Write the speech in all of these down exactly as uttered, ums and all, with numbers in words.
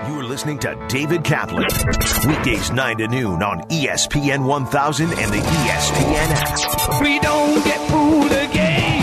You're listening to David Kaplan. Weekdays nine to noon on E S P N one thousand and the E S P N app. We don't get fooled again.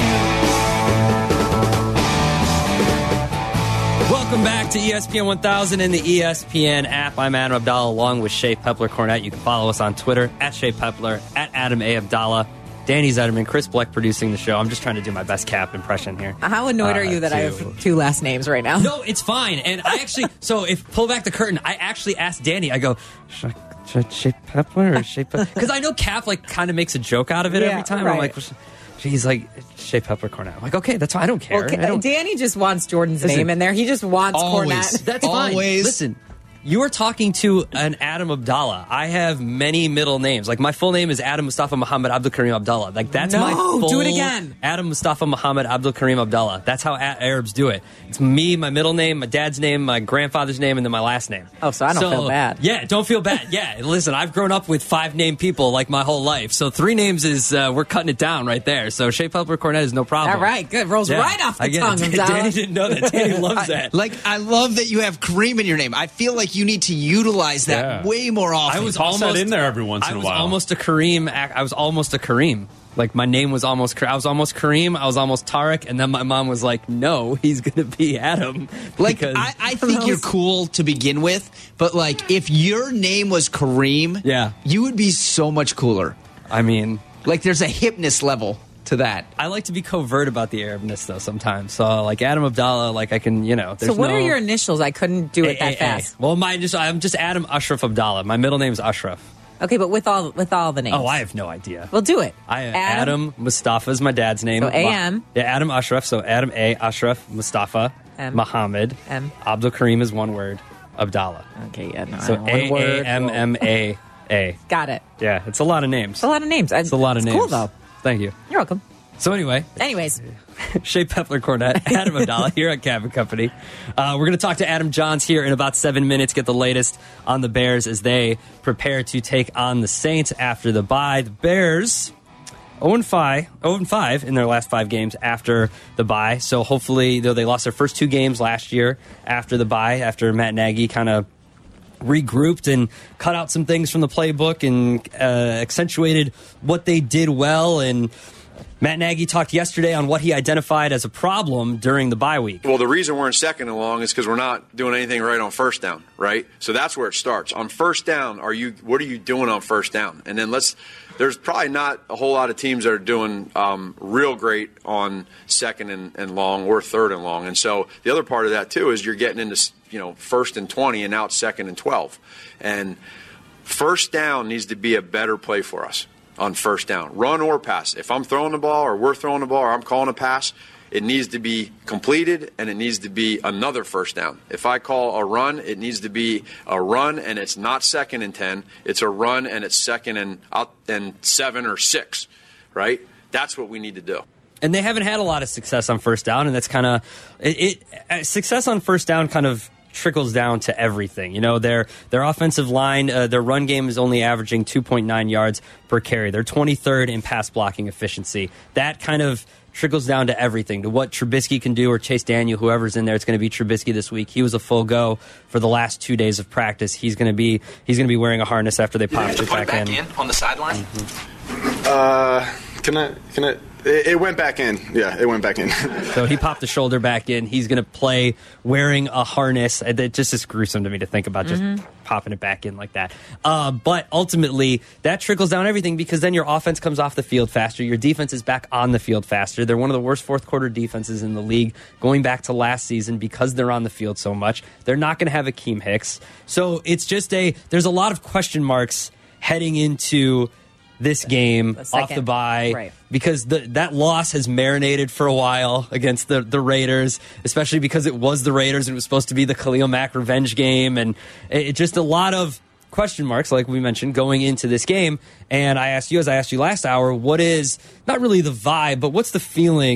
Welcome back to E S P N one thousand and the E S P N app. I'm Adam Abdallah along with Shea Pepler-Cornett. You can follow us on Twitter at Shea Pepler, at Adam A. Abdallah. Danny Zetterman, Chris Bleck producing the show. I'm just trying to do my best Cap impression here. How annoyed uh, are you that to, I have two last names right now? No, it's fine. And I actually, so if pull back the curtain, I actually asked Danny, I go, should I, should I Shea Pepler or Shea Pepler? Because I know Cap like kind of makes a joke out of it Yeah, every time. right. I'm like, he's like, Shea Pepler-Cornett. I'm like, okay, that's fine. I don't care. Okay, I don't, Danny just wants Jordan's Listen, name in there. He just wants always. Cornett. That's Always. fine. Listen, you are talking to an Adam Abdallah. I have many middle names. Like, my full name is Adam Mustafa Muhammad Abdul Karim Abdallah. Like, that's No, my full... do it again. Adam Mustafa Muhammad Abdul Karim Abdallah. That's how a- Arabs do it. It's me, my middle name, my dad's name, my grandfather's name, and then my last name. Oh, so I don't feel bad. Yeah, don't feel bad. Yeah, listen, I've grown up with five named people, like, my whole life. So three names is, uh, we're cutting it down right there. So Shea Pepler-Cornett is no problem. All right, good. Rolls Yeah, right off the I get tongue. it. Abdallah. Danny didn't know that. Danny loves that. Like, I love that you have Kareem in your name. I feel like you need to utilize that Yeah. way more often. I was Toss that almost in there every once I in a was while. almost a Kareem. ac- I was almost a Kareem. Like, my name was almost. I was almost Kareem. I was almost Tarek, and then my mom was like, "No, he's gonna be Adam." Like, because- I, I think you're cool to begin with, but like, if your name was Kareem, Yeah. you would be so much cooler. I mean, Like, there's a hipness level to that. I like to be covert about the Arabness though. Sometimes, so like Adam Abdallah, like I can, you know. So There's what no, are your initials? I couldn't do it A- that A- A. fast. Well, my just I'm just Adam Ashraf Abdallah. My middle name is Ashraf. Okay, but with all with all the names. Oh, I have no idea. Well, do it. I Adam, Mustafa is my dad's name. So A Ma- M. Yeah, Adam Ashraf. So Adam A. Ashraf Mustafa M. Muhammad M. Abdul Kareem is one word. Abdallah. Okay, yeah, no. So I- one A word. A M M A A. Got it. Yeah, it's a lot of names. It's a lot of names. It's a lot of it's names. Cool though. Thank you. You're welcome. So anyway, Anyways, Shea Pepler-Cornett, Adam Abdallah here at Cabin Company. Uh, we're going to talk to Adam Johns here in about seven minutes, get the latest on the Bears as they prepare to take on the Saints after the bye. The Bears oh and five, oh and five in their last five games after the bye. So hopefully, though they lost their first two games last year after the bye, after Matt Nagy kind of regrouped and cut out some things from the playbook and uh, accentuated what they did well. And Matt Nagy talked yesterday on what he identified as a problem during the bye week. Well, the reason we're in second and long is because we're not doing anything right on first down, right? So that's where it starts. On first down, are you? What are you doing on first down? And then let's. There's probably not a whole lot of teams that are doing um, real great on second and, and long or third and long. And so the other part of that too is you're getting into you know first and twenty and now it's second and twelve, and first down needs to be a better play for us. On first down, run or pass. If I'm throwing the ball or we're throwing the ball or I'm calling a pass, it needs to be completed and it needs to be another first down. If I call a run, it needs to be a run and it's not second and ten. It's a run and it's second and out and seven or six, right? That's what we need to do. And they haven't had a lot of success on first down, and that's kind of it, it. Success on first down kind of trickles down to everything. You know, their their offensive line, uh, their run game is only averaging two point nine yards per carry. They're twenty-third in pass blocking efficiency. That kind of trickles down to everything, to what Trubisky can do or Chase Daniel, whoever's in there. It's going to be Trubisky this week. He was a full go for the last two days of practice. He's going to be he's going to be wearing a harness after they pop it back, back in. in on the sideline. Mm-hmm. Uh, can I? Can I? It, it went back in. Yeah, it went back in. So he popped the shoulder back in. He's going to play wearing a harness. It just is gruesome to me to think about just mm-hmm. popping it back in like that. Uh, but ultimately, that trickles down everything because then your offense comes off the field faster. Your defense is back on the field faster. They're one of the worst fourth quarter defenses in the league going back to last season because they're on the field so much. They're not going to have Akeem Hicks. So it's just a, there's a lot of question marks heading into this game the off the bye right. because the, that loss has marinated for a while against the, the Raiders, especially because it was the Raiders and it was supposed to be the Khalil Mack revenge game. And it, it just a lot of question marks, like we mentioned, going into this game. And I asked you, as I asked you last hour, what is not really the vibe, but what's the feeling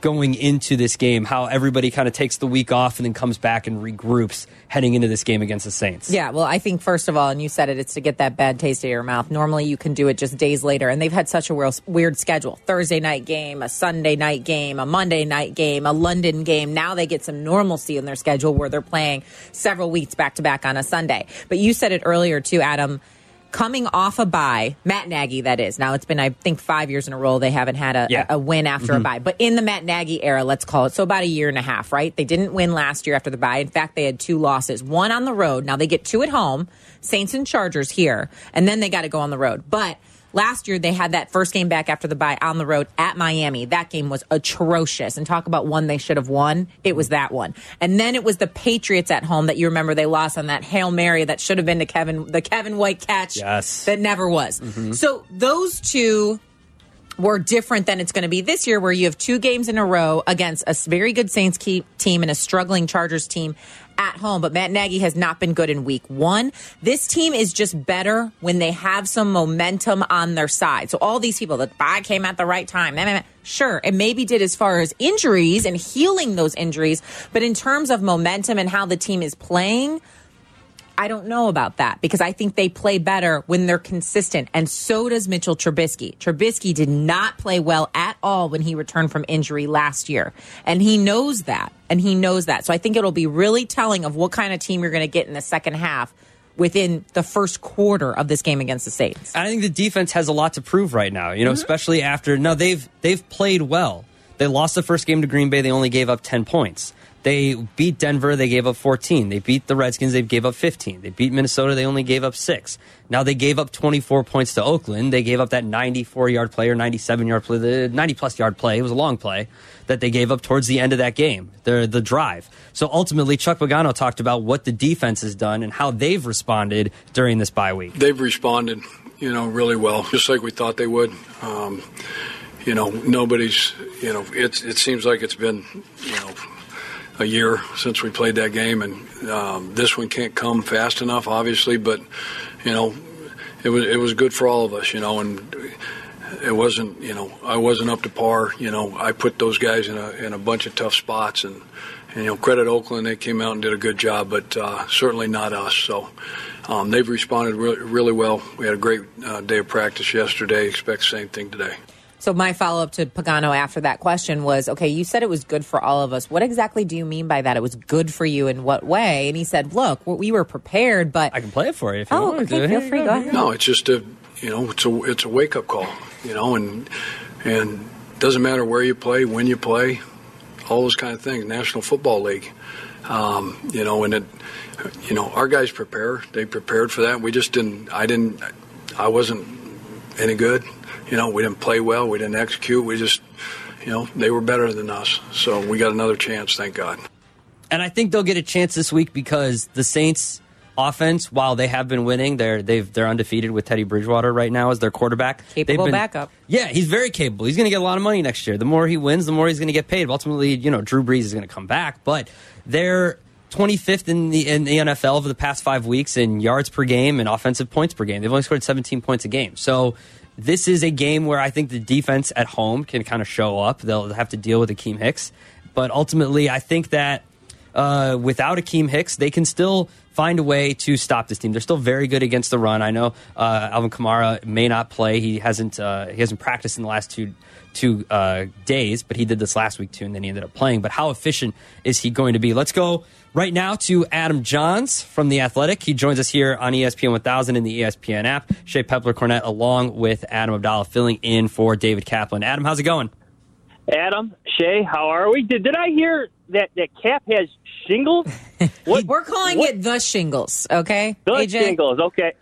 going into this game, how everybody kind of takes the week off and then comes back and regroups heading into this game against the Saints. Yeah, well, I think first of all, and you said it, it's to get that bad taste out of your mouth. Normally you can do it just days later, and they've had such a weird, weird schedule. Thursday night game, a Sunday night game, a Monday night game, a London game. Now they get some normalcy in their schedule where they're playing several weeks back-to-back on a Sunday. But you said it earlier too, Adam, coming off a bye, Matt Nagy, that is. Now, it's been, I think, five years in a row they haven't had a, yeah. a, a win after mm-hmm. a bye. But in the Matt Nagy era, let's call it, so about a year and a half, right? They didn't win last year after the bye. In fact, they had two losses, one on the road. Now, they get two at home, Saints and Chargers here, and then they got to go on the road. But last year, they had that first game back after the bye on the road at Miami. That game was atrocious. And talk about one they should have won. It was that one. And then it was the Patriots at home that you remember they lost on that Hail Mary that should have been to Kevin, the Kevin White catch yes. that never was. Mm-hmm. So those two were different than it's going to be this year, where you have two games in a row against a very good Saints team and a struggling Chargers team at home. But Matt Nagy has not been good in week one. This team is just better when they have some momentum on their side. So all these people, the bye came at the right time. Sure, it maybe did as far as injuries and healing those injuries. But in terms of momentum and how the team is playing, I don't know about that, because I think they play better when they're consistent, and so does Mitchell Trubisky. Trubisky did not play well at all when he returned from injury last year, and he knows that, and he knows that. So I think it'll be really telling of what kind of team you're going to get in the second half within the first quarter of this game against the Saints. I think the defense has a lot to prove right now, you know, mm-hmm. especially after, no, they've they've played well. They lost the first game to Green Bay. They only gave up ten points. They beat Denver. They gave up fourteen. They beat the Redskins. They gave up fifteen. They beat Minnesota. They only gave up six. Now they gave up twenty-four points to Oakland. They gave up that ninety-four-yard play or ninety-seven-yard play, the ninety-plus yard play. It was a long play that they gave up towards the end of that game, the, the drive. So ultimately, Chuck Pagano talked about what the defense has done and how they've responded during this bye week. They've responded, you know, really well, just like we thought they would. Um, you know, nobody's, you know, it's, it seems like it's been, you know, a year since we played that game, and um, this one can't come fast enough, obviously, but, you know, it was it was good for all of us, you know, and it wasn't, you know, I wasn't up to par, you know, I put those guys in a in a bunch of tough spots, and, and you know, credit Oakland, they came out and did a good job, but uh, certainly not us, so um, they've responded re- really well. We had a great uh, day of practice yesterday, expect the same thing today. So my follow-up to Pagano after that question was, okay, you said it was good for all of us. What exactly do you mean by that? It was good for you in what way? And he said, look, we were prepared, but... I can play it for you if you oh, want. Okay, feel free, go ahead. No, it's just a, you know, it's a, it's a wake-up call, you know, and and it doesn't matter where you play, when you play, all those kind of things. National Football League, um, you know, and it, you know, our guys prepare. They prepared for that. We just didn't, I didn't, I wasn't any good. You know, we didn't play well. We didn't execute. We just, you know, they were better than us. So we got another chance, thank God. And I think they'll get a chance this week because the Saints offense, while they have been winning, they're they've they're undefeated with Teddy Bridgewater right now as their quarterback. Capable been, backup. Yeah, he's very capable. He's going to get a lot of money next year. The more he wins, the more he's going to get paid. Ultimately, you know, Drew Brees is going to come back, but they're twenty-fifth in the in the N F L over the past five weeks in yards per game and offensive points per game. They've only scored seventeen points a game. So this is a game where I think the defense at home can kind of show up. They'll have to deal with Akeem Hicks. But ultimately, I think that uh, without Akeem Hicks, they can still find a way to stop this team. They're still very good against the run. I know uh, Alvin Kamara may not play. He hasn't uh, he hasn't practiced in the last two two uh, days, but he did this last week too, and then he ended up playing. But how efficient is he going to be? Let's go right now to Adam Johns from The Athletic. He joins us here on E S P N one thousand in the E S P N app. Shea Pepler-Cornett along with Adam Abdallah filling in for David Kaplan. Adam, how's it going? Adam, Shea, how are we? Did, did I hear that, that Cap has shingles? What, We're calling what? it the shingles, okay? The A J? shingles, okay.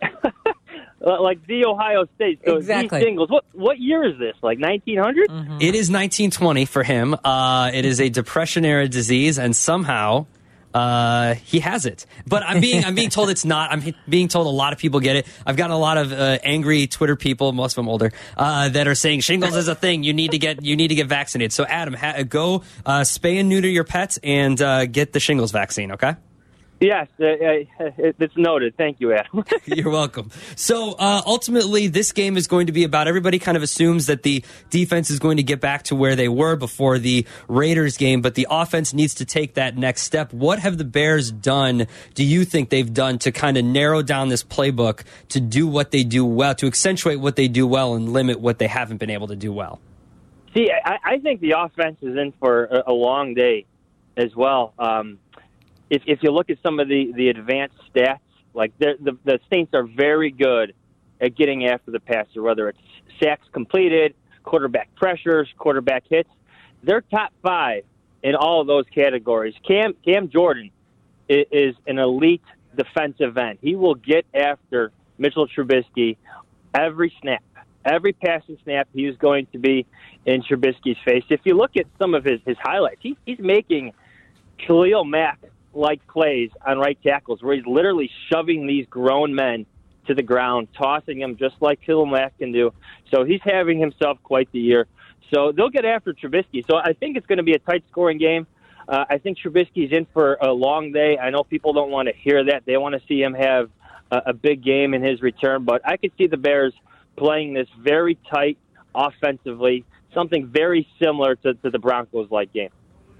Like the Ohio State. So exactly. The shingles. What what year is this? Like nineteen hundred? Mm-hmm. It is nineteen twenty for him. Uh, it is a Depression-era disease, and somehow uh, he has it. But I'm being I'm being told it's not. I'm being told a lot of people get it. I've gotten a lot of uh, angry Twitter people, most of them older, uh, that are saying shingles is a thing. You need to get you need to get vaccinated. So Adam, ha- go uh, spay and neuter your pets and uh, get the shingles vaccine. Okay. Yes, uh, uh, it's noted. Thank you, Adam. You're welcome. So uh, ultimately, this game is going to be about everybody kind of assumes that the defense is going to get back to where they were before the Raiders game, but the offense needs to take that next step. What have the Bears done, do you think they've done to kind of narrow down this playbook to do what they do well, to accentuate what they do well and limit what they haven't been able to do well? See, I, I think the offense is in for a, a long day as well. Um If if you look at some of the, the advanced stats, like the, the the Saints are very good at getting after the passer, whether it's sacks completed, quarterback pressures, quarterback hits. They're top five in all of those categories. Cam Cam Jordan is, is an elite defensive end. He will get after Mitchell Trubisky every snap. Every passing snap, he is going to be in Trubisky's face. If you look at some of his, his highlights, he, he's making Khalil Mack like plays on right tackles where he's literally shoving these grown men to the ground, tossing them just like Khalil Mack can do. So he's having himself quite the year. So they'll get after Trubisky. So I think it's going to be a tight scoring game. Uh, I think Trubisky's in for a long day. I know people don't want to hear that. They want to see him have a, a big game in his return. But I could see the Bears playing this very tight offensively, something very similar to, to the Broncos-like game.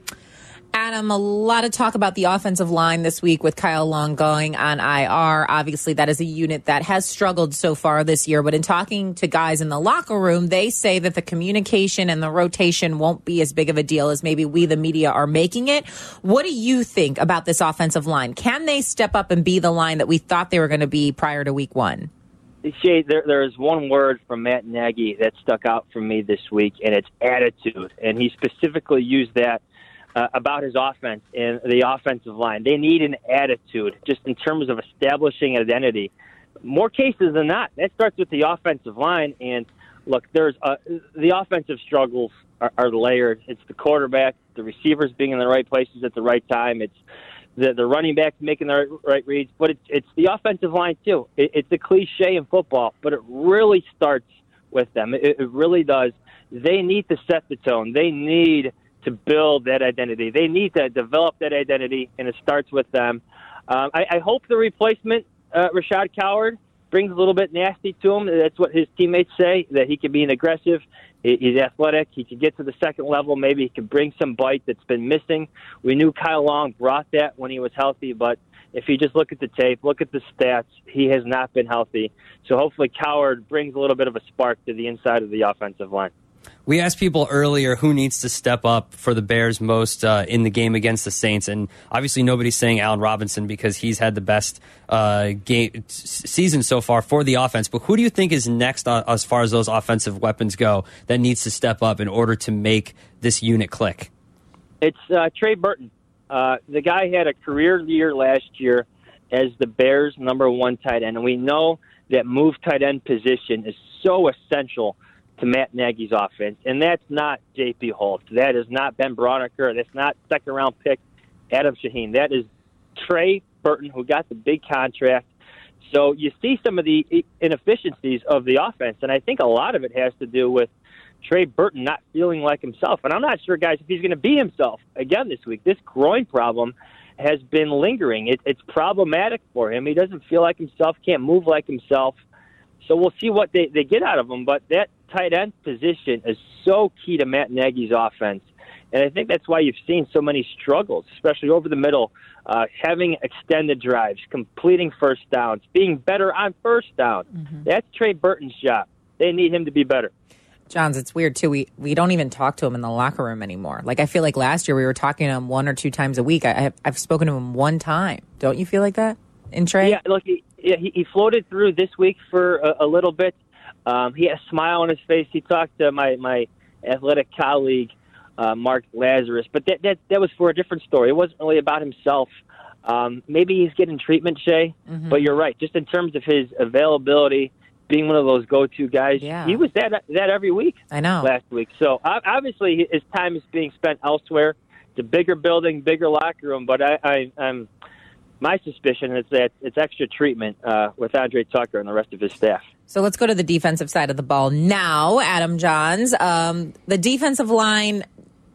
Adam, a lot of talk about the offensive line this week with Kyle Long going on I R. Obviously, that is a unit that has struggled so far this year. But in talking to guys in the locker room, they say that the communication and the rotation won't be as big of a deal as maybe we, the media, are making it. What do you think about this offensive line? Can they step up and be the line that we thought they were going to be prior to week one? Shay, there, there's one word from Matt Nagy that stuck out for me this week, and it's attitude. And he specifically used that Uh, about his offense and the offensive line. They need an attitude just in terms of establishing identity. More cases than not, that starts with the offensive line. And look, there's uh, the offensive struggles are, are layered. It's the quarterback, the receivers being in the right places at the right time. It's the, the running backs making the right, right reads. But it's, it's the offensive line, too. It, it's a cliche in football, but it really starts with them. It, it really does. They need to set the tone. They need to build that identity. They need to develop that identity, and it starts with them. Um, I, I hope the replacement, uh, Rashad Coward, brings a little bit nasty to him. That's what his teammates say, that he can be an aggressive. He's athletic. He can get to the second level. Maybe he can bring some bite that's been missing. We knew Kyle Long brought that when he was healthy, but if you just look at the tape, look at the stats, he has not been healthy. So hopefully Coward brings a little bit of a spark to the inside of the offensive line. We asked people earlier who needs to step up for the Bears most uh, in the game against the Saints, and obviously nobody's saying Allen Robinson because he's had the best uh, game season so far for the offense. But who do you think is next uh, as far as those offensive weapons go that needs to step up in order to make this unit click? It's uh, Trey Burton. Uh, the guy had a career year last year as the Bears' number one tight end, and we know that move tight end position is so essential to Matt Nagy's offense, and that's not J P. Holtz. That is not Ben Braunecker. That's not second-round pick Adam Shaheen. That is Trey Burton, who got the big contract. So you see some of the inefficiencies of the offense, and I think a lot of it has to do with Trey Burton not feeling like himself. And I'm not sure, guys, if he's going to be himself again this week. This groin problem has been lingering. It, it's problematic for him. He doesn't feel like himself, can't move like himself. So we'll see what they, they get out of him. But that tight end position is so key to Matt Nagy's offense. And I think that's why you've seen so many struggles, especially over the middle, uh, having extended drives, completing first downs, being better on first down. Mm-hmm. That's Trey Burton's job. They need him to be better. Johns, it's weird, too. We we don't even talk to him in the locker room anymore. Like, I feel like last year we were talking to him one or two times a week. I have, I've spoken to him one time. Don't you feel like that in Trey? Yeah, look, he, yeah, he, he floated through this week for a, a little bit. Um, he had a smile on his face. He talked to my, my athletic colleague, uh, Mark Lazarus. But that, that that was for a different story. It wasn't really about himself. Um, maybe he's getting treatment, Shay. Mm-hmm. But you're right. Just in terms of his availability, being one of those go-to guys, yeah. he was that that every week. I know. Last week. So obviously his time is being spent elsewhere. It's a bigger building, bigger locker room. But I, I, I'm my suspicion is that it's extra treatment uh, with Andre Tucker and the rest of his staff. So let's go to the defensive side of the ball now, Adam Johns. Um, the defensive line,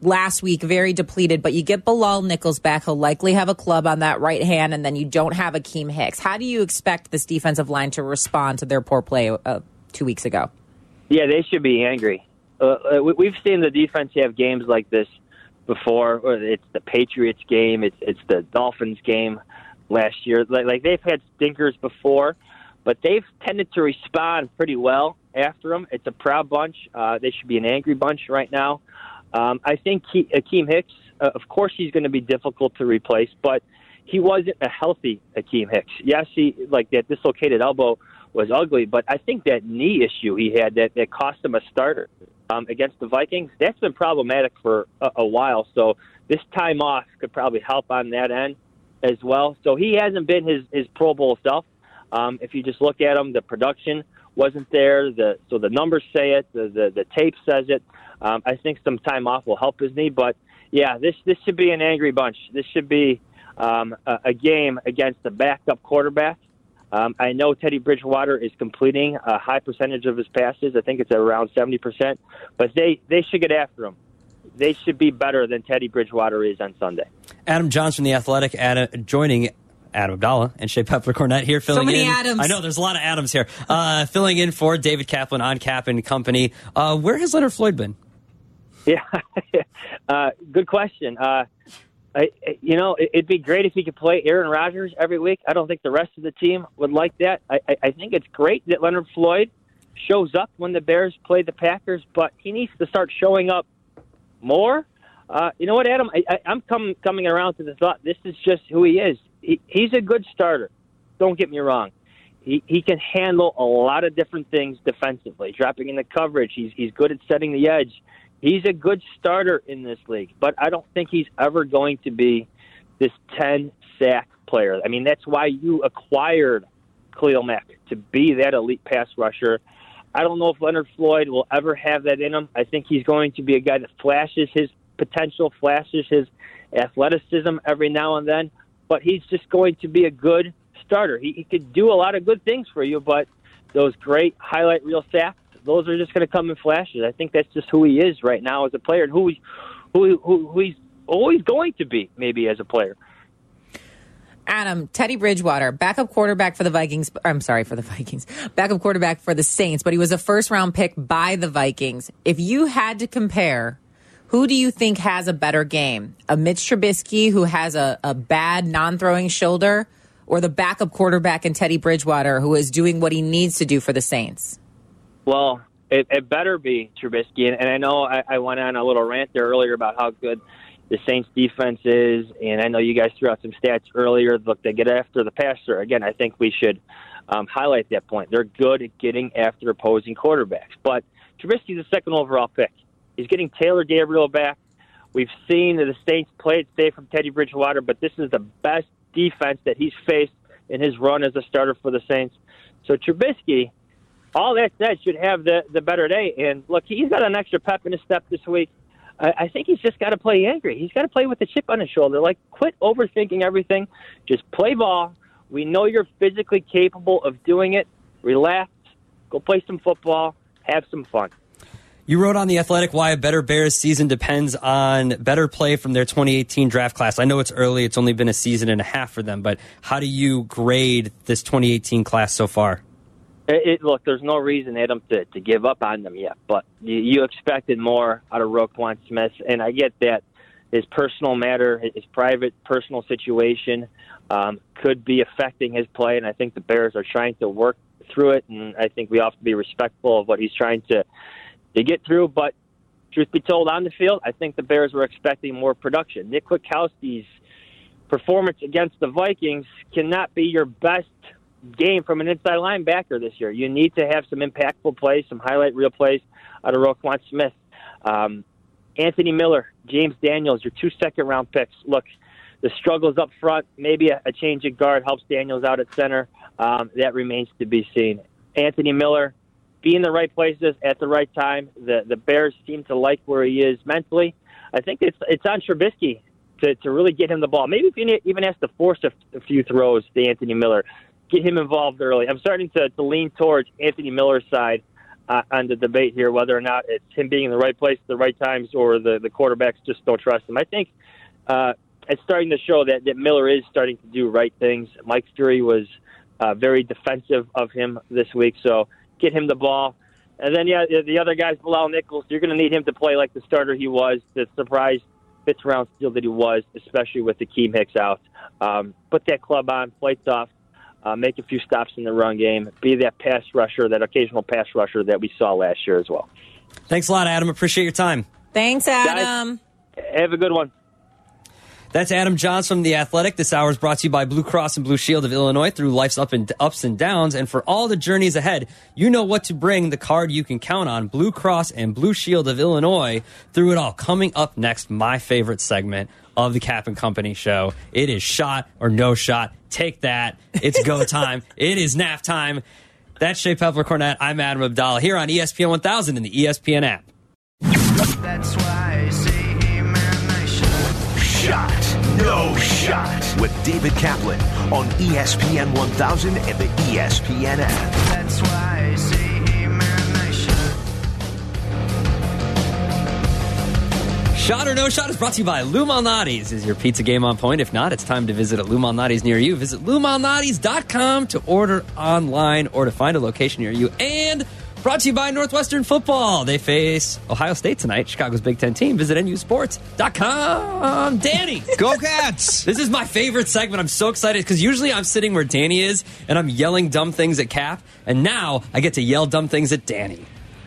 last week, very depleted, but you get Bilal Nichols back. He'll likely have a club on that right hand, and then you don't have Akeem Hicks. How do you expect this defensive line to respond to their poor play uh, two weeks ago? Yeah, they should be angry. Uh, we've seen the defense have games like this before. It's the Patriots game. It's it's the Dolphins game last year. Like, like they've had stinkers before, but they've tended to respond pretty well after them. It's a proud bunch. Uh, they should be an angry bunch right now. Um, I think he, Akeem Hicks, uh, of course, he's going to be difficult to replace, but he wasn't a healthy Akeem Hicks. Yes, he like that dislocated elbow was ugly, but I think that knee issue he had that, that cost him a starter um, against the Vikings, that's been problematic for a, a while. So this time off could probably help on that end as well. So he hasn't been his, his Pro Bowl self. Um, if you just look at him, the production wasn't there. The so the numbers say it. The the, the tape says it. Um, I think some time off will help his knee. But yeah, this this should be an angry bunch. This should be um, a, a game against the backup quarterback. Um, I know Teddy Bridgewater is completing a high percentage of his passes. I think it's around seventy percent. But they, they should get after him. They should be better than Teddy Bridgewater is on Sunday. Adam Johns from The Athletic, Adam, joining Adam Abdallah and Shea Pepler-Cornett here filling so many in. Adams. I know, there's a lot of Adams here. Uh, filling in for David Kaplan on Cap and Company. Uh, where has Leonard Floyd been? Yeah, uh, good question. Uh, I, you know, it'd be great if he could play Aaron Rodgers every week. I don't think the rest of the team would like that. I, I think it's great that Leonard Floyd shows up when the Bears play the Packers, but he needs to start showing up more. Uh, you know what, Adam? I, I, I'm com- coming around to the thought this is just who he is. He, he's a good starter. Don't get me wrong. He he can handle a lot of different things defensively, dropping in the coverage. He's he's good at setting the edge. He's a good starter in this league, but I don't think he's ever going to be this ten-sack player. I mean, that's why you acquired Khalil Mack, to be that elite pass rusher. I don't know if Leonard Floyd will ever have that in him. I think he's going to be a guy that flashes his potential, flashes his athleticism every now and then, but he's just going to be a good starter. He, he could do a lot of good things for you, but those great highlight reel sacks, those are just going to come in flashes. I think that's just who he is right now as a player, and who, he, who, who, who he's always going to be maybe as a player. Adam, Teddy Bridgewater, backup quarterback for the Vikings. I'm sorry, for the Vikings. Backup quarterback for the Saints, but he was a first-round pick by the Vikings. If you had to compare, who do you think has a better game? A Mitch Trubisky who has a, a bad non-throwing shoulder, or the backup quarterback in Teddy Bridgewater who is doing what he needs to do for the Saints? Well, it, it better be Trubisky. And, and I know I, I went on a little rant there earlier about how good the Saints defense is, and I know you guys threw out some stats earlier. Look, they get after the passer. Again, I think we should um, highlight that point. They're good at getting after opposing quarterbacks. But Trubisky's a second overall pick. He's getting Taylor Gabriel back. We've seen that the Saints play it safe from Teddy Bridgewater, but this is the best defense that he's faced in his run as a starter for the Saints. So Trubisky, all that said, should have the, the better day. And look, he's got an extra pep in his step this week. I think he's just got to play angry. He's got to play with a chip on his shoulder. Like, quit overthinking everything. Just play ball. We know you're physically capable of doing it. Relax. Go play some football. Have some fun. You wrote on The Athletic why a better Bears season depends on better play from their twenty eighteen draft class. I know it's early. It's only been a season and a half for them. But how do you grade this twenty eighteen class so far? It, it, look, there's no reason, Adam, to, to give up on them yet. But you, you expected more out of Roquan Smith, and I get that his personal matter, his private personal situation um, could be affecting his play, and I think the Bears are trying to work through it, and I think we have to be respectful of what he's trying to, to get through. But truth be told, on the field, I think the Bears were expecting more production. Nick Kwiatkowski's performance against the Vikings cannot be your best game from an inside linebacker this year. You need to have some impactful plays, some highlight reel plays out of Roquan Smith. Um, Anthony Miller, James Daniels, your two second-round picks. Look, the struggles up front, maybe a, a change of guard helps Daniels out at center. Um, that remains to be seen. Anthony Miller, be in the right places at the right time. The the Bears seem to like where he is mentally. I think it's it's on Trubisky to, to really get him the ball. Maybe if he even has to force a, a few throws to Anthony Miller, get him involved early. I'm starting to, to lean towards Anthony Miller's side uh, on the debate here, whether or not it's him being in the right place at the right times or the, the quarterbacks just don't trust him. I think uh, it's starting to show that, that Miller is starting to do right things. Mike Fury was uh, very defensive of him this week, so get him the ball. And then, yeah, the other guy's Bilal Nichols. You're going to need him to play like the starter he was, the surprise fifth-round steal that he was, especially with Akeem Hicks out. Um, put that club on, play tough, uh, make a few stops in the run game, be that pass rusher, that occasional pass rusher that we saw last year as well. Thanks a lot, Adam. Appreciate your time. Thanks, Adam. Guys, have a good one. That's Adam Johns from The Athletic. This hour is brought to you by Blue Cross and Blue Shield of Illinois through life's up and ups and downs. And for all the journeys ahead, you know what to bring, the card you can count on. Blue Cross and Blue Shield of Illinois through it all. Coming up next, my favorite segment of the Cap and Company show. It is shot or no shot. Take that. It's go time. It is nap time. That's Shea Pepler-Cornett. I'm Adam Abdallah here on E S P N one thousand and the E S P N app. That's why I say, hey man, I should. Shot, no shot with David Kaplan on E S P N one thousand and the E S P N app. That's why I say, hey man, I should. Shot or no shot is brought to you by Lou Malnati's. Is your pizza game on point? If not, it's time to visit a Lou Malnati's near you. Visit lou malnati's dot com to order online or to find a location near you. And brought to you by Northwestern Football. They face Ohio State tonight, Chicago's Big Ten team. Visit N U sports dot com. Danny. Go Cats! This is my favorite segment. I'm so excited because usually I'm sitting where Danny is and I'm yelling dumb things at Cap. And now I get to yell dumb things at Danny.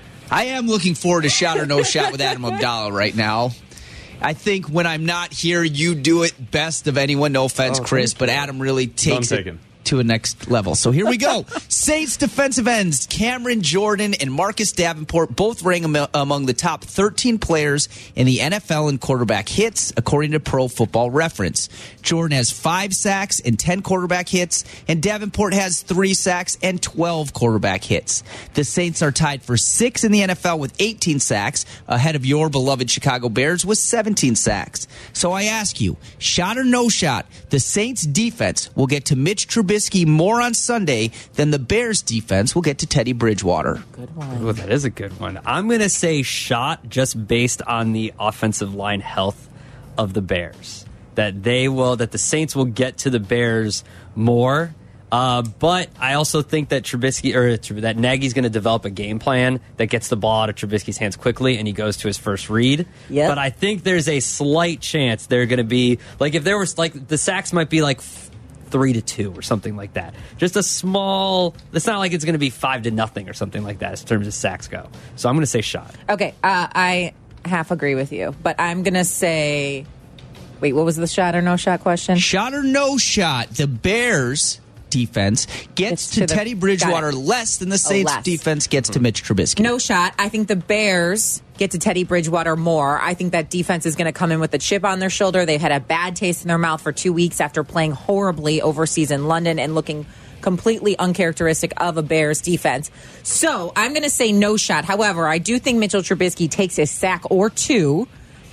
I am looking forward to Shot or No Shot with Adam Abdallah right now. I think when I'm not here, you do it best of anyone. No offense, oh, Chris, but Adam really takes it to a next level. So here we go. Saints defensive ends Cameron Jordan and Marcus Davenport both rank among the top thirteen players in the N F L in quarterback hits, according to Pro Football Reference. Jordan has five sacks and ten quarterback hits, and Davenport has three sacks and twelve quarterback hits. The Saints are tied for sixth in the N F L with eighteen sacks, ahead of your beloved Chicago Bears with seventeen sacks. So I ask you, shot or no shot, the Saints defense will get to Mitch Trubisky more on Sunday than the Bears defense will get to Teddy Bridgewater. Good one. Oh, that is a good one. I'm going to say shot just based on the offensive line health of the Bears. That they will, that the Saints will get to the Bears more. Uh, but I also think that Trubisky or that Nagy's going to develop a game plan that gets the ball out of Trubisky's hands quickly and he goes to his first read. Yep. But I think there's a slight chance they're going to be like if there was like the sacks might be like three to two or something like that. Just a small. It's not like it's going to be five to nothing or something like that in terms of sacks go. So I'm going to say shot. Okay, uh, I half agree with you, but I'm going to say. Wait, what was the shot or no shot question? Shot or no shot, the Bears defense gets It's to, to the- Teddy Bridgewater got it. less than the Saints less. defense gets to Mitch Trubisky. No shot. I think the Bears get to Teddy Bridgewater more. I think that defense is going to come in with a chip on their shoulder. They've had a bad taste in their mouth for two weeks after playing horribly overseas in London and looking completely uncharacteristic of a Bears defense. So I'm going to say no shot. However, I do think Mitchell Trubisky takes a sack or two.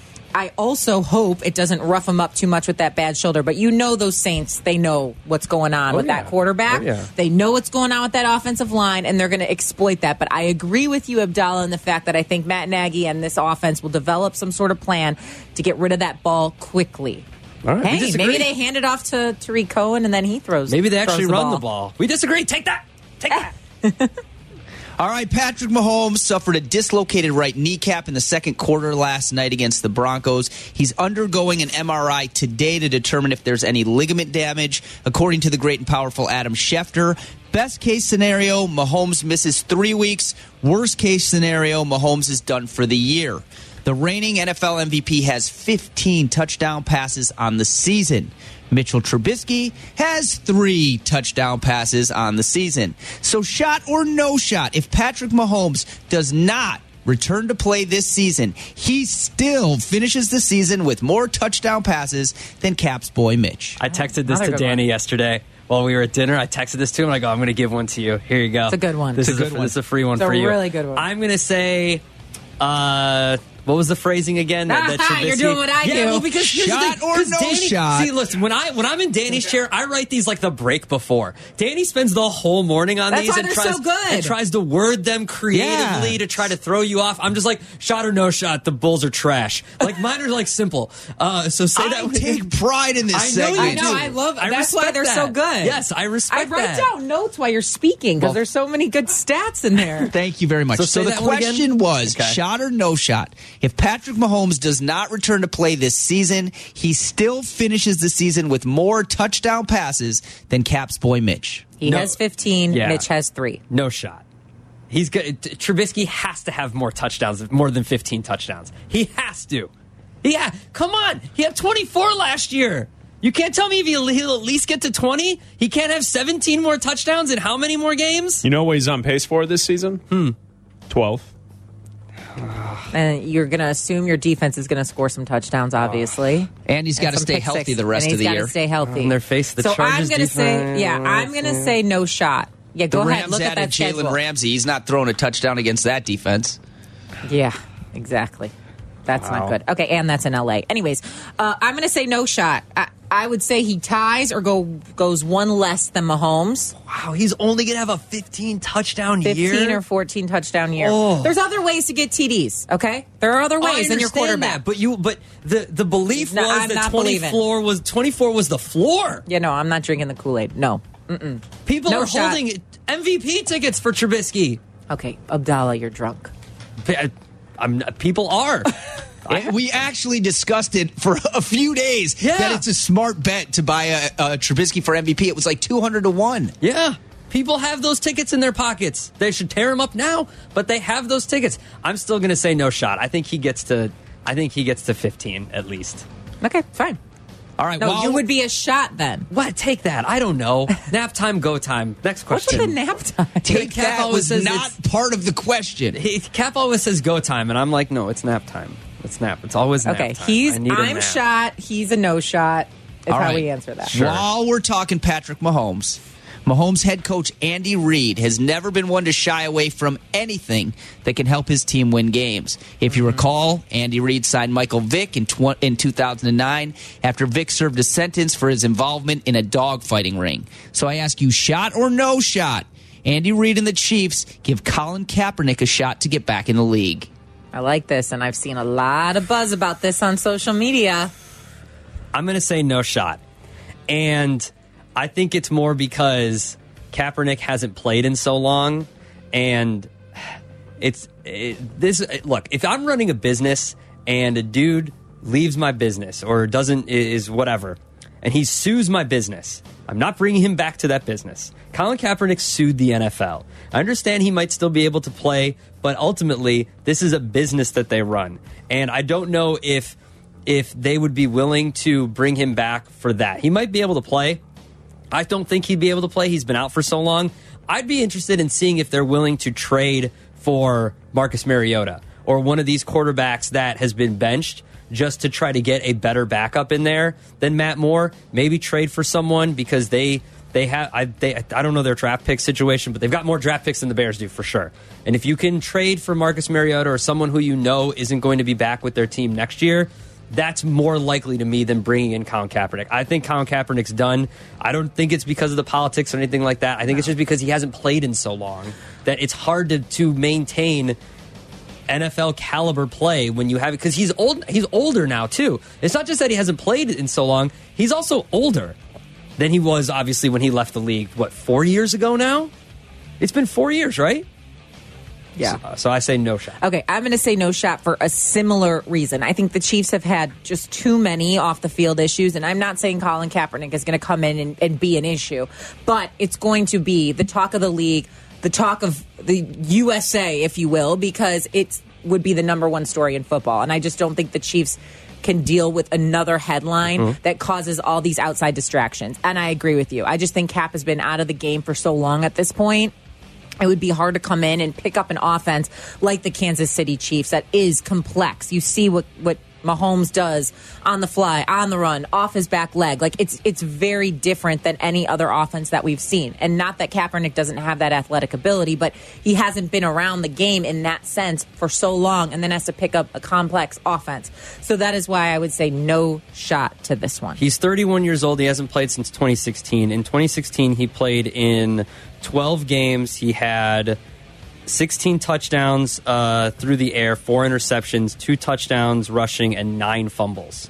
I also hope it doesn't rough him up too much with that bad shoulder. But you know those Saints, they know what's going on Oh, with yeah. that quarterback. Oh, yeah. They know what's going on with that offensive line, and they're going to exploit that. But I agree with you, Abdallah, in the fact that I think Matt Nagy and this offense will develop some sort of plan to get rid of that ball quickly. All right, we Hey, disagree. maybe they hand it off to Tariq Cohen, and then he throws Maybe they actually throws the run ball. the ball. We disagree. Take that. Take that. All right, Patrick Mahomes suffered a dislocated right kneecap in the second quarter last night against the Broncos. He's undergoing an M R I today to determine if there's any ligament damage. According to the great and powerful Adam Schefter, best case scenario, Mahomes misses three weeks. Worst case scenario, Mahomes is done for the year. The reigning N F L M V P has fifteen touchdown passes on the season. Mitchell Trubisky has three touchdown passes on the season. So shot or no shot, if Patrick Mahomes does not return to play this season, he still finishes the season with more touchdown passes than Caps boy Mitch. I texted this Not a to good Danny one. yesterday while we were at dinner. I texted this to him. And I go, I'm going to give one to you. Here you go. It's a good one. This, It's is, a a, good one. this is a free one It's a for you. really good one. I'm going to say uh, What was the phrasing again? That, that Ah, you're Trubisky- doing what I yeah, do. Well, because here's the Shot thing, or 'cause no Danny, shot? See, listen, when I when I'm in Danny's chair, I write these like the break before. Danny spends the whole morning on That's these why and they're tries so good. and tries to word them creatively Yeah. to try to throw you off. I'm just like, shot or no shot, the Bulls are trash. Like mine are like simple. Uh, so say that. I when- take pride in this I know segment. you I know. do. I love. I That's why respect they're that. so good. Yes, I respect I write that. down notes while you're speaking because Well- there's so many good stats in there. Thank you very much. So So, say the that one again. question was, Okay. shot or no shot? If Patrick Mahomes does not return to play this season, he still finishes the season with more touchdown passes than Cap's boy Mitch. He No. has fifteen. Yeah. Mitch has three. No shot. He's good. Trubisky has to have more touchdowns, more than fifteen touchdowns. He has to. Yeah, come on. He had twenty-four last year. You can't tell me if he'll, he'll at least get to twenty. He can't have seventeen more touchdowns in how many more games? You know what he's on pace for this season? Hmm. twelve. And you're going to assume your defense is going to score some touchdowns, obviously. And he's got to some stay pick healthy six. the rest and of the he's year. got to stay healthy. And they're facing the so Chargers I'm going to say, defense. yeah, I'm going to say no shot. Yeah, go the ahead. Rams Look at added that schedule. Jalen Ramsey. He's not throwing a touchdown against that defense. Yeah, exactly. That's not good. Okay, and that's in L A. Anyways, uh, I'm going to say no shot. I, I would say he ties or go goes one less than Mahomes. Wow, he's only going to have a fifteen touchdown year? fifteen or fourteen touchdown year. Oh. There's other ways to get T Ds, okay? There are other Oh, I ways than your understand quarterback. that, but you, but the the belief No, was I'm that not believing. twenty-four was twenty-four was the floor. Yeah, no, I'm not drinking the Kool-Aid. No. People No are shot. holding M V P tickets for Trubisky. Okay, Abdallah, you're drunk. I- I'm, people are. I- we actually discussed it for a few days. Yeah. That it's a smart bet to buy a, a Trubisky for M V P. It was like two hundred to one. Yeah. People have those tickets in their pockets. They should tear them up now, but they have those tickets. I'm still going to say no shot. I think he gets to I think he gets to fifteen at least. Okay, fine. All right. No, well, you would be a shot then. What? Take that. I don't know. Nap time, go time. Next What's question. with the nap time? take Cap that always was says not it's- part of the question. He, Cap always says go time, and I'm like, no, it's nap time. It's nap. It's always nap Okay, time. he's I need a I'm nap. shot. He's a no shot. Is All how right. we answer that. Sure. While we're talking Patrick Mahomes, Mahomes head coach Andy Reid has never been one to shy away from anything that can help his team win games. If you recall, Andy Reid signed Michael Vick in, tw- in two thousand nine after Vick served a sentence for his involvement in a dogfighting ring. So I ask you, shot or no shot? Andy Reid and the Chiefs give Colin Kaepernick a shot to get back in the league. I like this, and I've seen a lot of buzz about this on social media. I'm going to say no shot. And I think it's more because Kaepernick hasn't played in so long. And it's it, this. Look, if I'm running a business and a dude leaves my business or doesn't, is whatever, and he sues my business, I'm not bringing him back to that business. Colin Kaepernick sued the N F L. I understand he might still be able to play, but ultimately, this is a business that they run. And I don't know if if they would be willing to bring him back for that. He might be able to play. I don't think he'd be able to play. He's been out for so long. I'd be interested in seeing if they're willing to trade for Marcus Mariota or one of these quarterbacks that has been benched just to try to get a better backup in there than Matt Moore. Maybe trade for someone because they they have I they I don't know their draft pick situation, but they've got more draft picks than the Bears do for sure. And if you can trade for Marcus Mariota or someone who you know isn't going to be back with their team next year, that's more likely to me than bringing in Colin Kaepernick. I think Colin Kaepernick's done. I don't think it's because of the politics or anything like that. I think it's just because he hasn't played in so long that it's hard to, to maintain N F L caliber play when you have it, because he's old. He's older now too. It's not just that he hasn't played in so long. He's also older than he was obviously when he left the league. What, four years ago now? It's been four years, right? Yeah. So, so I say no shot. Okay, I'm going to say no shot for a similar reason. I think the Chiefs have had just too many off the field issues, and I'm not saying Colin Kaepernick is going to come in and, and be an issue, but it's going to be the talk of the league, the talk of the U S A, if you will, because it would be the number one story in football. And I just don't think the Chiefs can deal with another headline mm-hmm. that causes all these outside distractions. And I agree with you. I just think Cap has been out of the game for so long at this point. It would be hard to come in and pick up an offense like the Kansas City Chiefs that is complex. You see what, what Mahomes does on the fly, on the run, off his back leg. Like, it's it's very different than any other offense that we've seen. And not that Kaepernick doesn't have that athletic ability, but he hasn't been around the game in that sense for so long and then has to pick up a complex offense. So that is why I would say no shot to this one. He's thirty-one years old. He hasn't played since twenty sixteen. In twenty sixteen, he played in twelve games. He had sixteen touchdowns uh, through the air, four interceptions, two touchdowns rushing, and nine fumbles.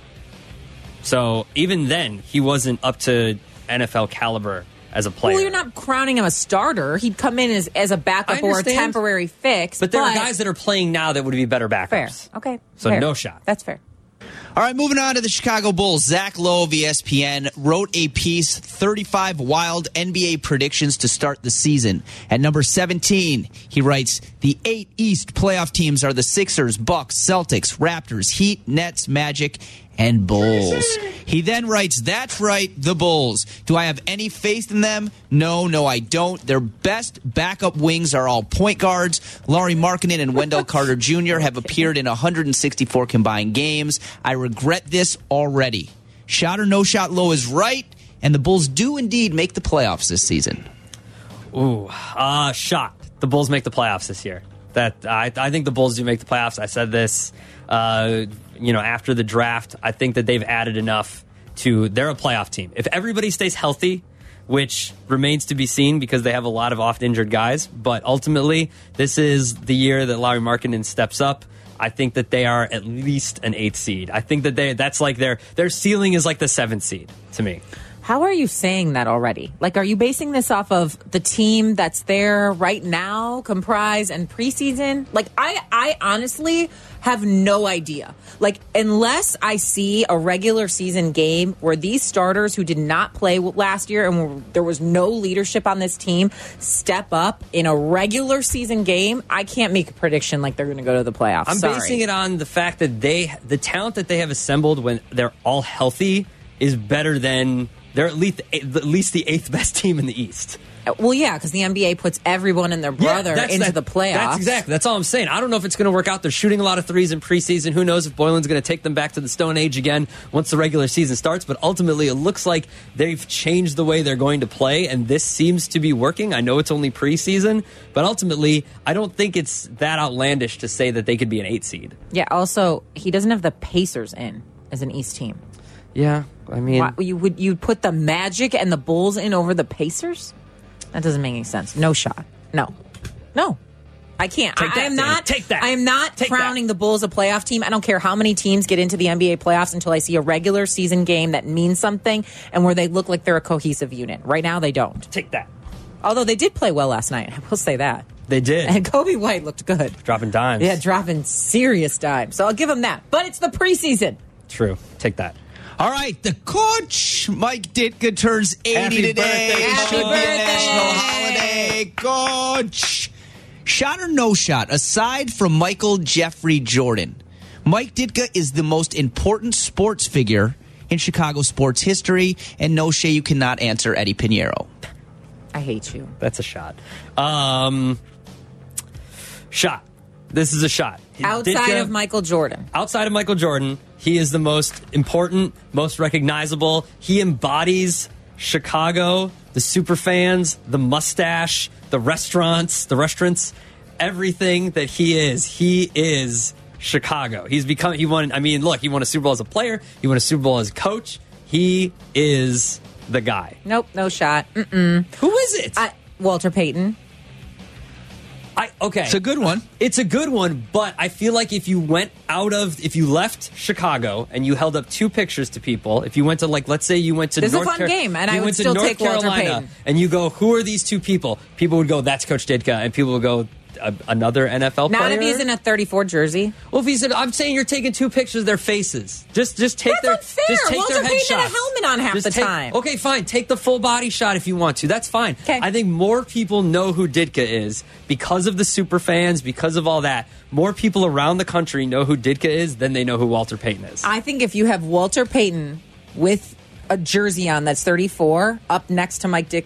So even then, he wasn't up to N F L caliber as a player. Well, you're not crowning him a starter. He'd come in as, as a backup or a temporary fix. But there are guys that are playing now that would be better backups. Fair. Okay. So fair. no shot. That's fair. All right, moving on to the Chicago Bulls. Zach Lowe of E S P N wrote a piece, thirty-five wild N B A predictions to start the season. At number seventeen, he writes, the eight East playoff teams are the Sixers, Bucks, Celtics, Raptors, Heat, Nets, Magic, and Bulls. He then writes, that's right, the Bulls. Do I have any faith in them? No, no, I don't. Their best backup wings are all point guards. Lauri Markkanen and Wendell Carter Junior have appeared in one hundred sixty-four combined games. I regret this already. Shot or no shot, Lowe is right, and the Bulls do indeed make the playoffs this season. Ooh, uh, shot. The Bulls make the playoffs this year. That I, I think the Bulls do make the playoffs. I said this, uh, you know, after the draft. I think that they've added enough to. They're a playoff team. If everybody stays healthy, which remains to be seen because they have a lot of oft-injured guys, but ultimately, this is the year that Lauri Markkanen steps up. I think that they are at least an eighth seed. I think that they that's like their their ceiling is like the seventh seed to me. How are you saying that already? Like, are you basing this off of the team that's there right now, comprise and preseason? Like, I, I honestly have no idea. Like, unless I see a regular season game where these starters who did not play last year and were, there was no leadership on this team step up in a regular season game, I can't make a prediction like they're going to go to the playoffs. I'm Sorry. basing it on the fact that they, the talent that they have assembled when they're all healthy is better than... They're at least at least the eighth best team in the East. Well, yeah, because the N B A puts everyone and their brother yeah, into that, the playoffs. That's exactly. That's all I'm saying. I don't know if it's going to work out. They're shooting a lot of threes in preseason. Who knows if Boylan's going to take them back to the Stone Age again once the regular season starts. But ultimately, it looks like they've changed the way they're going to play, and this seems to be working. I know it's only preseason, but ultimately, I don't think it's that outlandish to say that they could be an eight seed. Yeah, also, he doesn't have the Pacers in as an East team. Yeah, I mean... Why, you would you put the Magic and the Bulls in over the Pacers? That doesn't make any sense. No shot. No. No. I can't. Take I, that, I am Danny. not. Take that. I am not Take crowning that. the Bulls a playoff team. I don't care how many teams get into the N B A playoffs until I see a regular season game that means something and where they look like they're a cohesive unit. Right now, they don't. Take that. Although they did play well last night. I will say that. They did. And Kobe White looked good. Dropping dimes. Yeah, dropping serious dimes. So I'll give him that. But it's the preseason. True. Take that. All right, the coach, Mike Ditka, turns eighty Happy today. birthday, Should be a birthday. national holiday. Coach. Shot or no shot, aside from Michael Jeffrey Jordan, Mike Ditka is the most important sports figure in Chicago sports history, and no, Shay, you cannot answer Eddie Pinheiro. I hate you. That's a shot. Um, shot. This is a shot. Outside Ditka- of Michael Jordan. Outside of Michael Jordan, he is the most important, most recognizable. He embodies Chicago, the super fans, the mustache, the restaurants, the restaurants, everything that he is. He is Chicago. He's become, he won, I mean, look, he won a Super Bowl as a player. He won a Super Bowl as a coach. He is the guy. Nope, no shot. Mm-mm. Who is it? I, Walter Payton. I, okay. It's a good one. It's a good one, but I feel like if you went out of, if you left Chicago and you held up two pictures to people, if you went to, like, let's say you went to This is a North fun Car- game, and you I would went to still North take Walter Carolina, Payton. and you go, who are these two people? People would go, that's Coach Ditka, and people would go, a, another N F L Not player. if he's in a thirty-four jersey. Well, if he's in, I'm saying you're taking two pictures of their faces. Just, just take That's their, unfair. just take Walter their Payton had a headshots. helmet on half Just the take- time. Okay, fine. Take the full body shot if you want to. That's fine. 'Kay. I think more people know who Ditka is because of the super fans, because of all that. More people around the country know who Ditka is than they know who Walter Payton is. I think if you have Walter Payton with a jersey on that's thirty-four up next to Mike Ditka,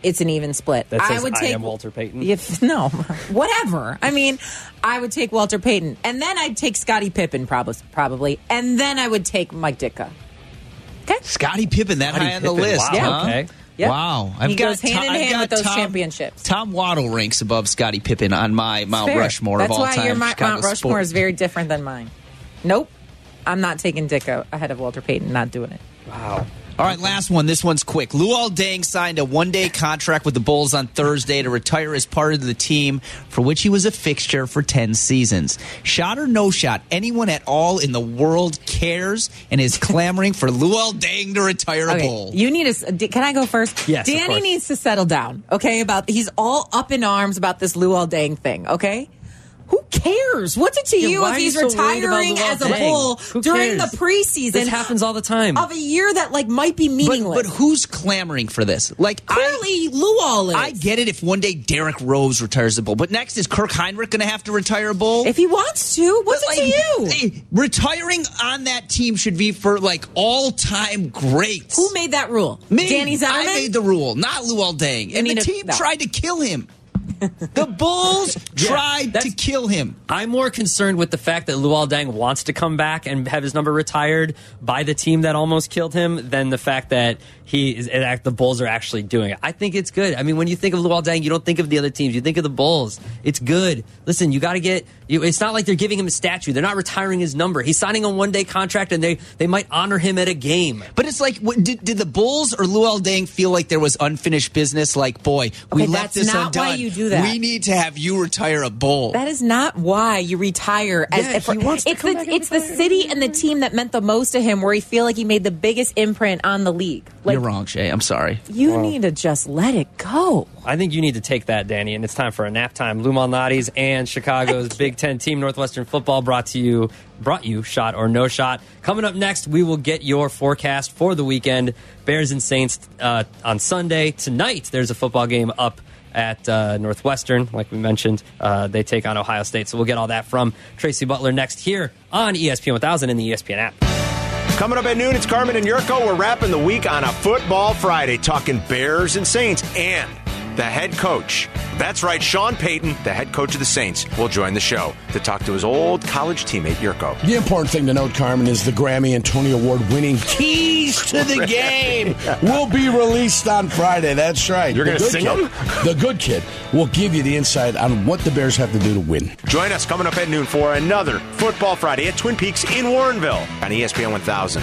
it's an even split. That says I would I take am Walter Payton. If, no, whatever. I mean, I would take Walter Payton, and then I'd take Scottie Pippen, probably, probably, and then I would take Mike Ditka. Okay, Scottie Pippen, that Scottie high on the Pippen, list. wow, Huh? okay. Yep. Wow. I've he got goes hand Tom- in I've hand got with those Tom- championships. Tom Waddle ranks above Scottie Pippen on my Mount Fair. Rushmore That's of all why time. your Mount Chicago Rushmore sports. is very different than mine. Nope, I'm not taking Ditka ahead of Walter Payton. Not doing it. Wow. All right, last one. This one's quick. Luol Deng signed a one-day contract with the Bulls on Thursday to retire as part of the team for which he was a fixture for ten seasons. Shot or no shot, anyone at all in the world cares and is clamoring for Luol Deng to retire a Okay, Bull. you need to. Can I go first? Yes, of Danny course. needs to settle down. Okay, about he's all up in arms about this Luol Deng thing. Okay. Who cares? What's it to Yeah, you why if are he's you so worried about retiring Luol as a Deng? Bull Who during cares? the preseason? This happens all the time. Of a year that like might be But, meaningless. but who's clamoring for this? Like, Clearly, Luol is. I, I get it if one day Derrick Rose retires a Bull, but next is Kirk Heinrich going to have to retire a Bull? if he wants to, what's But, it to you? eh, Retiring on that team should be for like all-time greats. Who made that rule? Me. Danny Zimmerman. I made the rule, not Luol Deng. And the need to- team no. tried to kill him. The Bulls Yeah, tried to that's- kill him. I'm more concerned with the fact that Luol Deng wants to come back and have his number retired by the team that almost killed him than the fact that he is that the Bulls are actually doing it. I think it's good. I mean, when you think of Luol Deng, you don't think of the other teams. You think of the Bulls. It's good. Listen, you got to get. You, it's not like they're giving him a statue. They're not retiring his number. He's signing a one day contract, and they they might honor him at a game. But it's like, what, did, did the Bulls or Luol Deng feel like there was unfinished business? Like, boy, we Okay, left that's this not undone. why you do that. We need to have you retire a Bull. That is not why you retire. As Yeah, he wants to it's come the back and it's the retire. city and the team that meant the most to him, where he feel like he made the biggest imprint on the league. Like, You're wrong, Shay. I'm sorry. You need to just let it go. I think you need to take that, Danny, and it's time for a nap time. Lou Malnati's and Chicago's Big Ten team, Northwestern football, brought to you, brought you shot or no shot. Coming up next, we will get your forecast for the weekend. Bears and Saints uh, on Sunday. Tonight, there's a football game up at uh, Northwestern, like we mentioned. Uh, they take on Ohio State, so we'll get all that from Tracy Butler next here on E S P N one thousand and the E S P N app. Coming up at noon, it's Carmen and Yurko. We're wrapping the week on a Football Friday, talking Bears and Saints, and the head coach. That's right, Sean Payton, the head coach of the Saints, will join the show to talk to his old college teammate, Yurko. The important thing to note, Carmen, is the Grammy and Tony Award winning Keys to the Game will be released on Friday. That's right. You're The gonna good sing kid, 'em? The good kid will give you the insight on what the Bears have to do to win. Join us coming up at noon for another Football Friday at Twin Peaks in Warrenville on E S P N one thousand.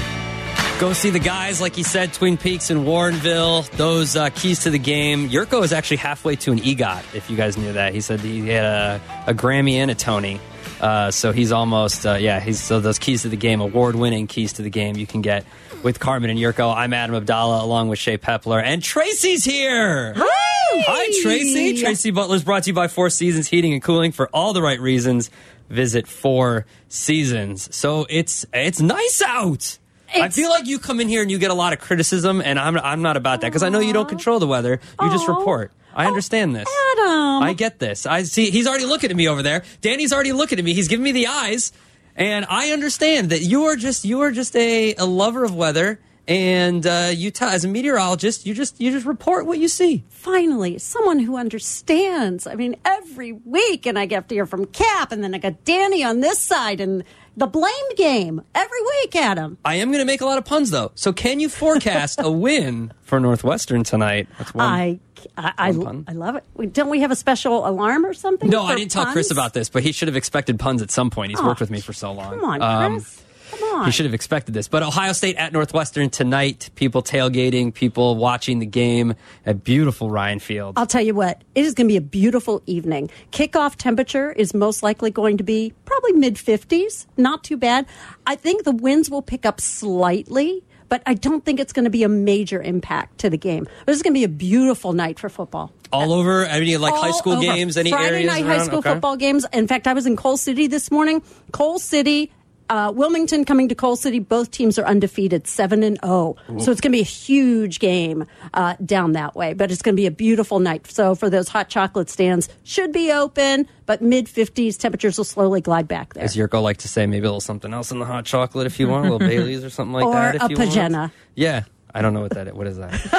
Go see the guys, like you said, Twin Peaks and Warrenville. Those uh, keys to the game. Yurko is actually halfway to an EGOT, if you guys knew that. He said he had a, a Grammy and a Tony. Uh, so he's almost, uh, yeah, he's so those keys to the game, award-winning keys to the game you can get with Carmen and Yurko. I'm Adam Abdallah, along with Shea Pepler. And Tracy's here! Hi! Hi, Tracy. Tracy Butler's brought to you by Four Seasons Heating and Cooling. For all the right reasons, visit Four Seasons. So it's it's nice out. I feel like you come in here and you get a lot of criticism, and I'm I'm not about that because I know you don't control the weather. You just report. I understand this. Adam. I get this. I see. He's already looking at me over there. Danny's already looking at me. He's giving me the eyes, and I understand that you are just you are just a, a lover of weather, and uh, you tell as a meteorologist, you just you just report what you see. Finally, someone who understands. I mean, every week, and I get to hear from Cap, and then I got Danny on this side, and the blame game every week, Adam. I am going to make a lot of puns, though. So can you forecast a win for Northwestern tonight? That's one. I, I, I, one pun. I love it. Wait, don't we have a special alarm or something? No, I for didn't tell puns? Chris about this, but he should have expected puns at some point. He's Oh, worked with me for so long. Come on, Um, Chris. Come on. He should have expected this. But Ohio State at Northwestern tonight. People tailgating, people watching the game at beautiful Ryan Field. I'll tell you what, it is going to be a beautiful evening. Kickoff temperature is most likely going to be probably mid fifties. Not too bad. I think the winds will pick up slightly, but I don't think it's going to be a major impact to the game. This is going to be a beautiful night for football. All over? Any like high All school over. games? Any Friday areas night around? high school Okay. football games. In fact, I was in Coal City this morning. Coal City, uh, Wilmington coming to Coal City. Both teams are undefeated, seven and zero. So it's going to be a huge game uh, down that way. But it's going to be a beautiful night. So for those hot chocolate stands, should be open, but mid fifties temperatures will slowly glide back there. As Yurko like to say, maybe a little something else in the hot chocolate if you want, a little Bailey's or something like Or that. If a you Pajena. Want. Yeah, I don't know what that is. What is that? It's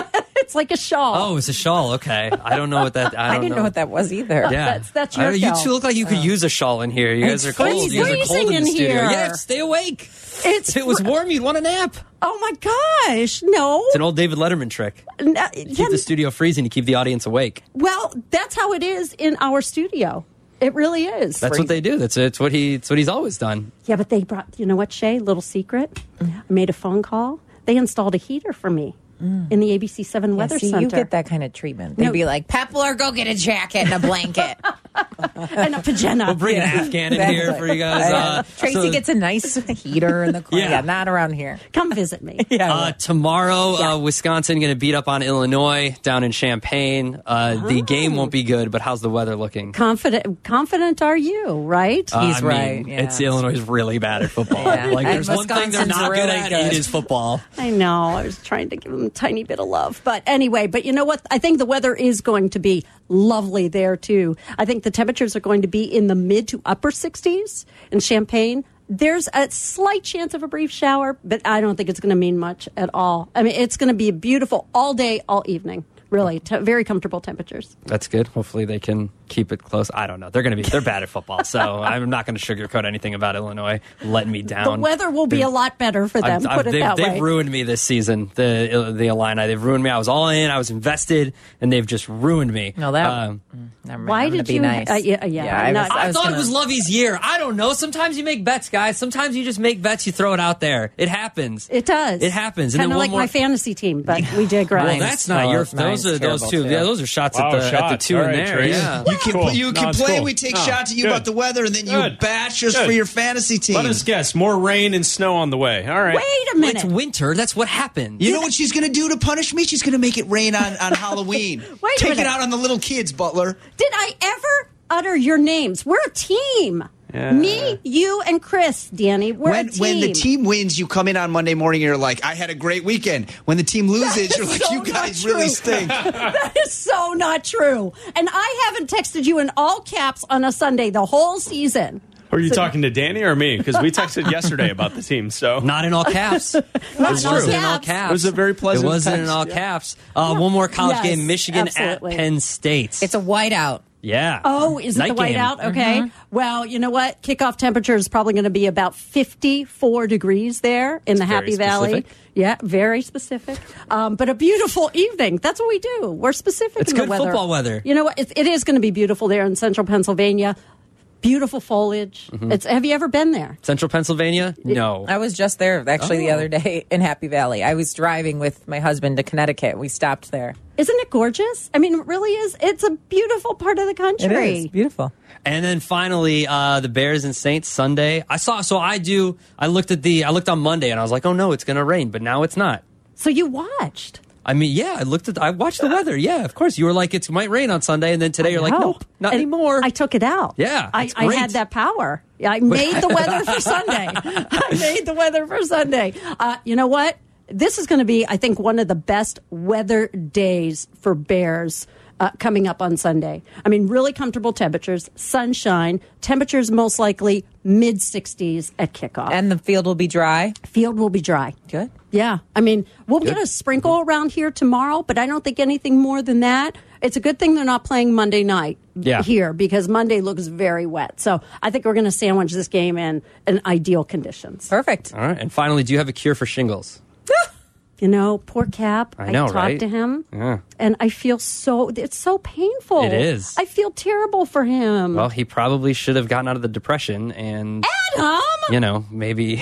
It's like a shawl. Oh, it's a shawl. Okay. I don't know what that. I, I don't didn't know. what that was either. Yeah, That's- that's your I don't- You shawl. two look like you could use a shawl in here. You guys It's are cold. You guys are cold freezing in the in studio. here. Yeah, stay awake. It's If it was fr- warm, you'd want a nap. Oh my gosh, no. It's an old David Letterman trick. N- uh, Keep yeah, the studio freezing to keep the audience awake. well, that's how it is in our studio. It really is. That's what they do. That's it's what he. It's what he's always done. Yeah, but they brought, you know what, Shay? Little secret. I made a phone call. They installed a heater for me in the A B C seven Yeah, Weather see, Center. you get that kind of treatment. They'd No. be like, Pepler, go get a jacket and a blanket. and a pajama. We'll bring an Afghan in here for you guys. Uh, Tracy so- gets a nice heater in the corner. Yeah. Yeah. not around here. Come visit me. Yeah. Uh, tomorrow, uh, Wisconsin going to beat up on Illinois down in Champaign. Uh, The game won't be good, but how's the weather looking? Confident, confident are you, right? Uh, He's I mean, right, yeah. It's Illinois is really bad at football. Yeah. Like, And there's one thing they're Wisconsin's not good really at. good. It is football. I know. I was trying to give them a tiny bit of love. But anyway, but you know what? I think the weather is going to be lovely there, too. I think the temperatures are going to be in the mid to upper sixties in Champaign. There's a slight chance of a brief shower, but I don't think it's going to mean much at all. I mean, it's going to be beautiful all day, all evening. Really, te- very comfortable temperatures. That's good. Hopefully they can keep it close. I don't know. They're going to be, they're bad at football. So I'm not going to sugarcoat anything about Illinois letting me down. The weather will be They've- a lot better for them, I've- put I've- it they've, that they've way. ruined me this season, the the Illini. They've ruined me. I was all in. I was invested, and they've just ruined me. No, that. Um, never mind. Why I'm gonna did be you- Nice. uh, yeah, yeah, I was, not- I, I was thought gonna, it was Lovey's year. I don't know. Sometimes you make bets, guys. Sometimes you just make bets. You throw it out there. It happens. It does. It happens. And Kind then of one like more. my fantasy team, but we digress. Well, that's not Oh, your. mine's Those are those terrible, two. too. Yeah, those are shots Wow, at the at the shots. two All in right, there. Trace. Yeah. You can Cool. you No, can it's play. cool. We take Oh, shots at you good. about the weather, and then you Good. bash us Good. for your fantasy team. Let us guess. More rain and snow on the way. All right. Wait a Well, minute. it's winter. That's what happened. You know what she's going to do to punish me? She's going to make it rain on, on Halloween. Wait a Take minute. it out on the little kids, Butler. Did I ever utter your names? We're a team. Yeah. Me, you, and Chris, Danny. We're When a team. when the team wins, you come in on Monday morning and you're like, I had a great weekend. When the team loses, That you're is like, so you guys not true. really stink. That is so not true. And I haven't texted you in all caps on a Sunday the whole season. Are you talking to Danny or me? Because we texted yesterday about the team. So Not in all caps. it in all wasn't in all caps. caps. It was a very pleasant It wasn't in text, all yeah. caps. Uh, One more college Yes, game: Michigan absolutely. at Penn State. It's a whiteout. yeah. Oh, is it Night the game. whiteout? Okay. Well, you know what? Kickoff temperature is probably going to be about fifty-four degrees there in the very Happy Valley. specific. Yeah, very specific. Um, but a beautiful evening. That's what we do. We're specific It's in the good weather. football weather. You know what? It, it is going to be beautiful there in central Pennsylvania. Beautiful foliage. Mm-hmm. It's. Have you ever been there? Central Pennsylvania? No. I was just there actually the Oh. other day in Happy Valley. I was driving with my husband to Connecticut. We stopped there. Isn't it gorgeous? I mean, it really is. It's a beautiful part of the country. It is beautiful. And then finally, uh, the Bears and Saints Sunday. I saw. So I do. I looked at the. I looked on Monday and I was like, oh no, it's going to rain. But now it's not. So you watched. I mean, yeah. I looked at. I watched the weather. Yeah, of course. You were like, it might rain on Sunday, and then today you're like, No. nope, not And anymore. I took it out. Yeah, I, it's I great. had that power. I made the weather for Sunday. I made the weather for Sunday. Uh, you know what? This is going to be, I think, one of the best weather days for Bears uh, coming up on Sunday. I mean, really comfortable temperatures, sunshine, temperatures most likely mid sixties at kickoff. And the field will be dry. Field will be dry. Good. Yeah. I mean, we'll get a sprinkle around here tomorrow, but I don't think anything more than that. It's a good thing they're not playing Monday night Yeah. here because Monday looks very wet. So I think we're going to sandwich this game in, in ideal conditions. Perfect. All right. And finally, do you have a cure for shingles? You know, poor Cap. I know, talked right? to him, Yeah. and I feel so, it's so painful. It is. I feel terrible for him. Well, he probably should have gotten out of the depression and, Adam! you know, maybe.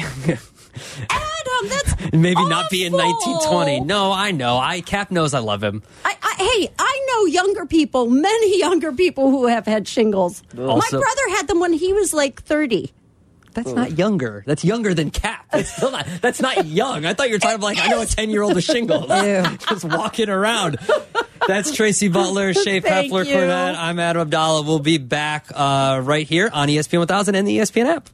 Adam, that's Maybe not be in awful. nineteen twenty. No, I know. I Cap knows I love him. I, I, hey, I know younger people, many younger people who have had shingles. Also- My brother had them when he was like thirty. That's not younger. That's younger than Cap. That's still not. That's not young. I thought you were talking about like I know a ten year old with shingles, just walking around. That's Tracy Butler, Shea Thank Pepler you. Cornett. I'm Adam Abdallah. We'll be back uh, right here on E S P N one thousand and the E S P N app.